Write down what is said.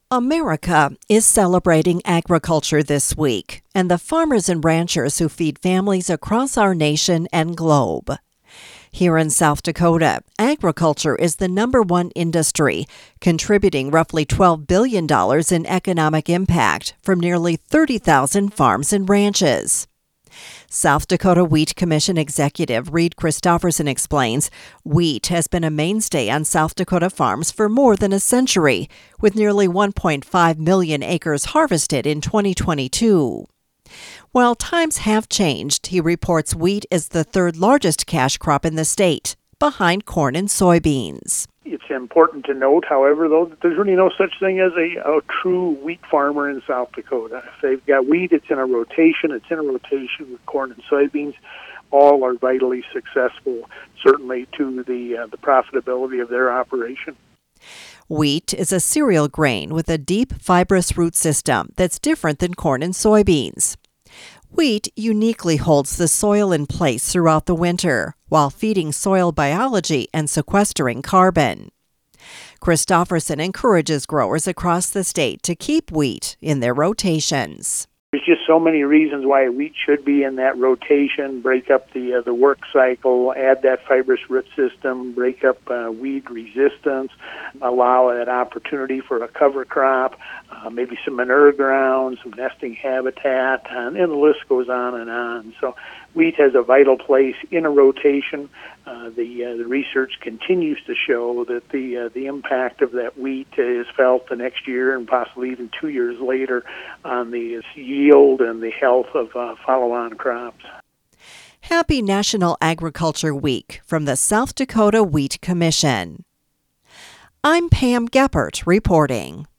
America is celebrating agriculture this week and the farmers and ranchers who feed families across our nation and globe. Here in South Dakota, agriculture is the number one industry, contributing roughly $12 billion in economic impact from nearly 30,000 farms and ranches. South Dakota Wheat Commission Executive Reed Christopherson explains wheat has been a mainstay on South Dakota farms for more than a century, with nearly 1.5 million acres harvested in 2022. While times have changed, he reports wheat is the third largest cash crop in the state, behind corn and soybeans. It's important to note, however, though, that there's really no such thing as a true wheat farmer in South Dakota. If they've got wheat, it's in a rotation. It's in a rotation with corn and soybeans. All are vitally successful, certainly to the profitability of their operation. Wheat is a cereal grain with a deep, fibrous root system that's different than corn and soybeans. Wheat uniquely holds the soil in place throughout the winter, while feeding soil biology and sequestering carbon. Christopherson encourages growers across the state to keep wheat in their rotations. There's just so many reasons why wheat should be in that rotation. Break up the work cycle, add that fibrous root system, break up weed resistance, allow that opportunity for a cover crop, maybe some manure ground, some nesting habitat, and the list goes on and on. So wheat has a vital place in a rotation. The research continues to show that the impact of that wheat is felt the next year and possibly even 2 years later on the yield and the health of follow-on crops. Happy National Agriculture Week from the South Dakota Wheat Commission. I'm Pam Geppert reporting.